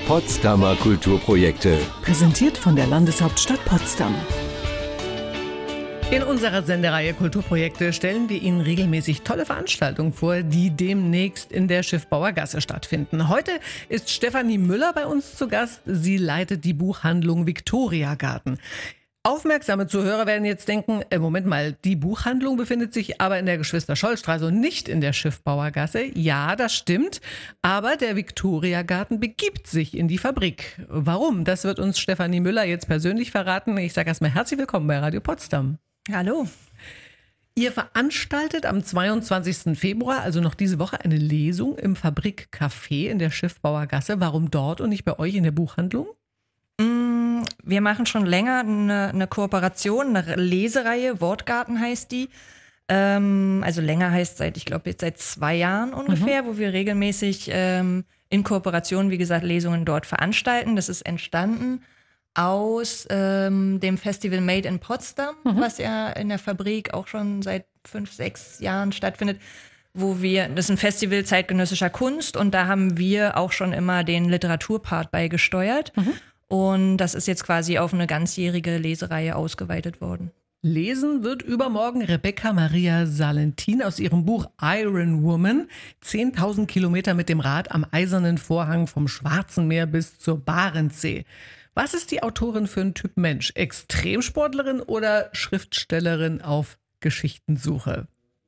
Potsdamer Kulturprojekte. Präsentiert von der Landeshauptstadt Potsdam. In unserer Sendereihe Kulturprojekte stellen wir Ihnen regelmäßig tolle Veranstaltungen vor, die demnächst in der Schiffbauergasse stattfinden. Heute ist Stefanie Müller bei uns zu Gast. Sie leitet die Buchhandlung Viktoriagarten. Aufmerksame Zuhörer werden jetzt denken, Moment mal, die Buchhandlung befindet sich aber in der Geschwister-Scholl-Straße und nicht in der Schiffbauergasse. Ja, das stimmt, aber der Viktoriagarten begibt sich in die Fabrik. Warum? Das wird uns Stefanie Müller jetzt persönlich verraten. Ich sage erstmal herzlich willkommen bei Radio Potsdam. Hallo. Ihr veranstaltet am 22. Februar, also noch diese Woche, eine Lesung im Fabrikcafé in der Schiffbauergasse. Warum dort und nicht bei euch in der Buchhandlung? Wir machen schon länger eine Kooperation, eine Lesereihe, Wortgarten heißt die. Also länger heißt seit 2 Jahren ungefähr, wo wir regelmäßig in Kooperation, wie gesagt, Lesungen dort veranstalten. Das ist entstanden aus dem Festival Made in Potsdam, was ja in der Fabrik auch schon seit 5, 6 Jahren stattfindet. Das ist ein Festival zeitgenössischer Kunst und da haben wir auch schon immer den Literaturpart beigesteuert. Und das ist jetzt quasi auf eine ganzjährige Lesereihe ausgeweitet worden. Lesen wird übermorgen Rebecca Maria Salentin aus ihrem Buch Iron Woman. 10.000 Kilometer mit dem Rad am Eisernen Vorhang vom Schwarzen Meer bis zur Barentssee. Was ist die Autorin für ein Typ Mensch? Extremsportlerin oder Schriftstellerin auf Geschichtensuche?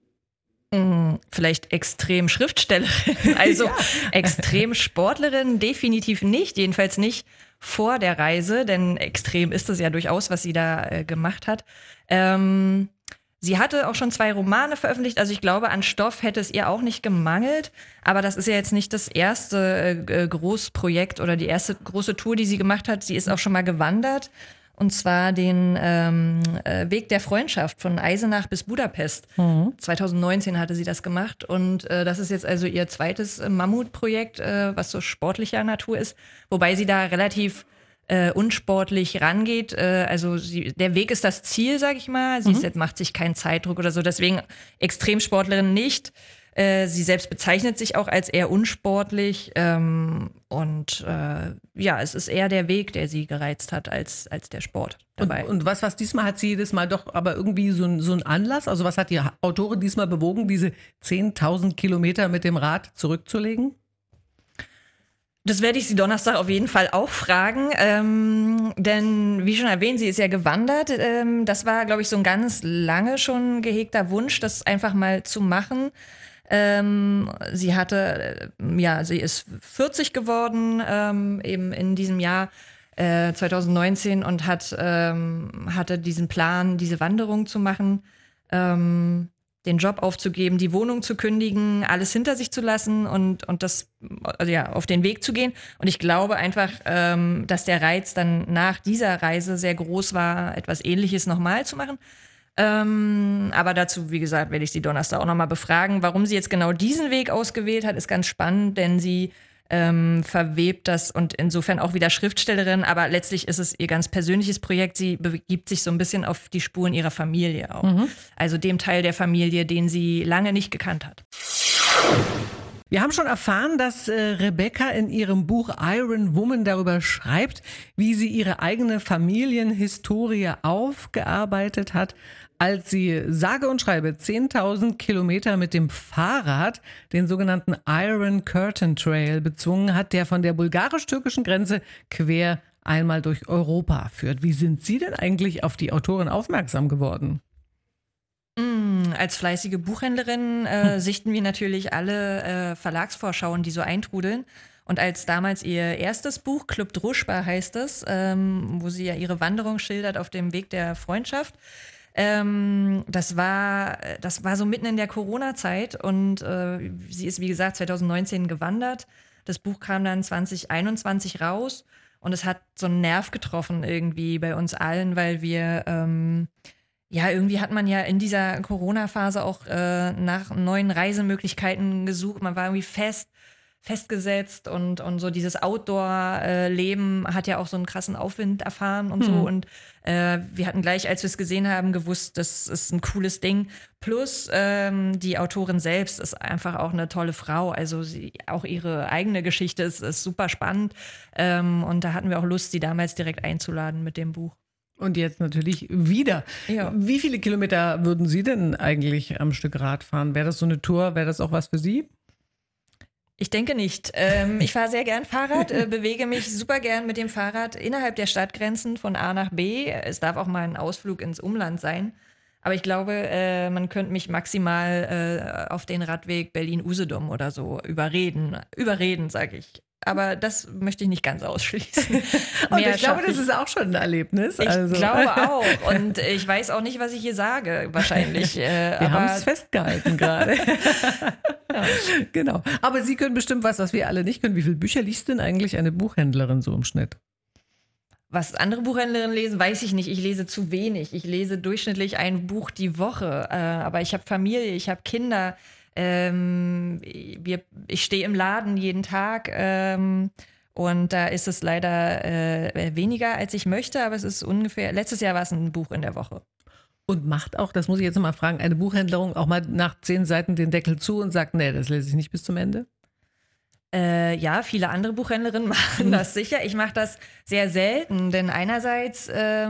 Vielleicht Extrem-Schriftstellerin, also ja. Extrem-Sportlerin definitiv nicht, jedenfalls nicht vor der Reise, denn extrem ist es ja durchaus, was sie da gemacht hat. Sie hatte auch schon 2 Romane veröffentlicht, also ich glaube, an Stoff hätte es ihr auch nicht gemangelt, aber das ist ja jetzt nicht das erste Großprojekt oder die erste große Tour, die sie gemacht hat. Sie ist auch schon mal gewandert. Und zwar den Weg der Freundschaft von Eisenach bis Budapest. 2019 hatte sie das gemacht und das ist jetzt also ihr zweites Mammutprojekt, was so sportlicher Natur ist. Wobei sie da relativ unsportlich rangeht. Also der Weg ist das Ziel, sag ich mal. Sie macht sich keinen Zeitdruck oder so. Deswegen Extremsportlerin nicht. Sie selbst bezeichnet sich auch als eher unsportlich es ist eher der Weg, der sie gereizt hat, als der Sport dabei. Und was diesmal hat sie jedes Mal doch aber irgendwie so ein Anlass? Also was hat die Autorin diesmal bewogen, diese 10.000 Kilometer mit dem Rad zurückzulegen? Das werde ich sie Donnerstag auf jeden Fall auch fragen, denn wie schon erwähnt, sie ist ja gewandert. Das war, glaube ich, so ein ganz lange schon gehegter Wunsch, das einfach mal zu machen. Sie ist 40 geworden, eben in diesem Jahr 2019 und hatte diesen Plan, diese Wanderung zu machen, den Job aufzugeben, die Wohnung zu kündigen, alles hinter sich zu lassen und das, auf den Weg zu gehen. Und ich glaube einfach, dass der Reiz dann nach dieser Reise sehr groß war, etwas Ähnliches nochmal zu machen. Aber dazu, wie gesagt, werde ich sie Donnerstag auch nochmal befragen. Warum sie jetzt genau diesen Weg ausgewählt hat, ist ganz spannend, denn sie verwebt das und insofern auch wieder Schriftstellerin, aber letztlich ist es ihr ganz persönliches Projekt. Sie begibt sich so ein bisschen auf die Spuren ihrer Familie auch. Also dem Teil der Familie, den sie lange nicht gekannt hat. Wir haben schon erfahren, dass Rebecca in ihrem Buch Iron Woman darüber schreibt, wie sie ihre eigene Familienhistorie aufgearbeitet hat, als sie sage und schreibe 10.000 Kilometer mit dem Fahrrad den sogenannten Iron Curtain Trail bezwungen hat, der von der bulgarisch-türkischen Grenze quer einmal durch Europa führt. Wie sind Sie denn eigentlich auf die Autorin aufmerksam geworden? Als fleißige Buchhändlerin sichten wir natürlich alle Verlagsvorschauen, die so eintrudeln. Und als damals ihr erstes Buch, Club Druschba heißt es, wo sie ja ihre Wanderung schildert auf dem Weg der Freundschaft, das war so mitten in der Corona-Zeit und sie ist, wie gesagt, 2019 gewandert. Das Buch kam dann 2021 raus und es hat so einen Nerv getroffen irgendwie bei uns allen, weil wir irgendwie hat man ja in dieser Corona-Phase auch nach neuen Reisemöglichkeiten gesucht. Man war irgendwie festgesetzt und so dieses Outdoor-Leben hat ja auch so einen krassen Aufwind erfahren und so. Und wir hatten gleich, als wir es gesehen haben, gewusst, das ist ein cooles Ding. Plus die Autorin selbst ist einfach auch eine tolle Frau. Also auch ihre eigene Geschichte ist super spannend. Und da hatten wir auch Lust, sie damals direkt einzuladen mit dem Buch. Und jetzt natürlich wieder. Ja. Wie viele Kilometer würden Sie denn eigentlich am Stück Rad fahren? Wäre das so eine Tour? Wäre das auch was für Sie? Ich denke nicht. Ich fahre sehr gern Fahrrad, bewege mich super gern mit dem Fahrrad innerhalb der Stadtgrenzen von A nach B. Es darf auch mal ein Ausflug ins Umland sein. Aber ich glaube, man könnte mich maximal auf den Radweg Berlin-Usedom oder so überreden. Überreden, sage ich. Aber das möchte ich nicht ganz ausschließen. Und ich glaube, das ist auch schon ein Erlebnis. Ich glaube auch. Und ich weiß auch nicht, was ich hier sage, wahrscheinlich. Wir haben es festgehalten gerade. Ja. Genau. Aber Sie können bestimmt was wir alle nicht können. Wie viele Bücher liest denn eigentlich eine Buchhändlerin so im Schnitt? Was andere Buchhändlerinnen lesen, weiß ich nicht. Ich lese zu wenig. Ich lese durchschnittlich ein Buch die Woche. Aber ich habe Familie, ich habe Kinder. Ich stehe im Laden jeden Tag und da ist es leider weniger, als ich möchte, aber es ist ungefähr, letztes Jahr war es ein Buch in der Woche. Und macht auch, das muss ich jetzt noch mal fragen, eine Buchhändlerin auch mal nach 10 Seiten den Deckel zu und sagt, nee, das lese ich nicht bis zum Ende? Ja, viele andere Buchhändlerinnen machen das sicher. Ich mache das sehr selten, denn einerseits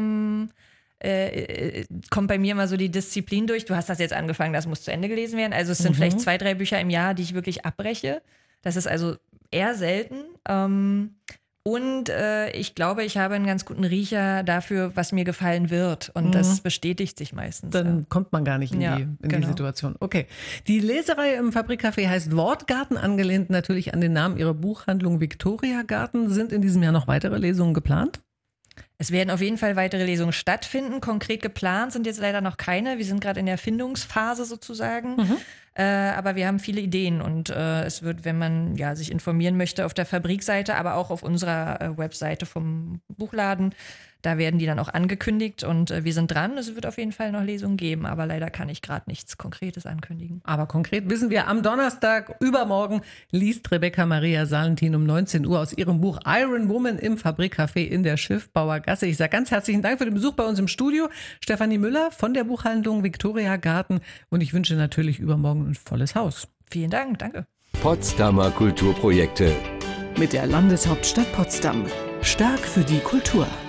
kommt bei mir immer so die Disziplin durch. Du hast das jetzt angefangen, das muss zu Ende gelesen werden. Also es sind vielleicht 2, 3 Bücher im Jahr, die ich wirklich abbreche. Das ist also eher selten. Und ich glaube, ich habe einen ganz guten Riecher dafür, was mir gefallen wird. Und das bestätigt sich meistens. Dann kommt man gar nicht in die Situation. Okay. Die Leserei im Fabrikcafé heißt Wortgarten, angelehnt natürlich an den Namen ihrer Buchhandlung Victoria Garten. Sind in diesem Jahr noch weitere Lesungen geplant? Es werden auf jeden Fall weitere Lesungen stattfinden. Konkret geplant sind jetzt leider noch keine. Wir sind gerade in der Findungsphase sozusagen. Aber wir haben viele Ideen und es wird, wenn man sich informieren möchte, auf der Fabrikseite, aber auch auf unserer Webseite vom Buchladen, da werden die dann auch angekündigt und wir sind dran. Es wird auf jeden Fall noch Lesungen geben, aber leider kann ich gerade nichts Konkretes ankündigen. Aber konkret wissen wir, am Donnerstag, übermorgen, liest Rebecca Maria Salentin um 19 Uhr aus ihrem Buch Iron Woman im Fabrikcafé in der Schiffbauer Gasse. Ich sage ganz herzlichen Dank für den Besuch bei uns im Studio. Stefanie Müller von der Buchhandlung Victoria Garten und ich wünsche natürlich übermorgen ein volles Haus. Vielen Dank, danke. Potsdamer Kulturprojekte. Mit der Landeshauptstadt Potsdam. Stark für die Kultur.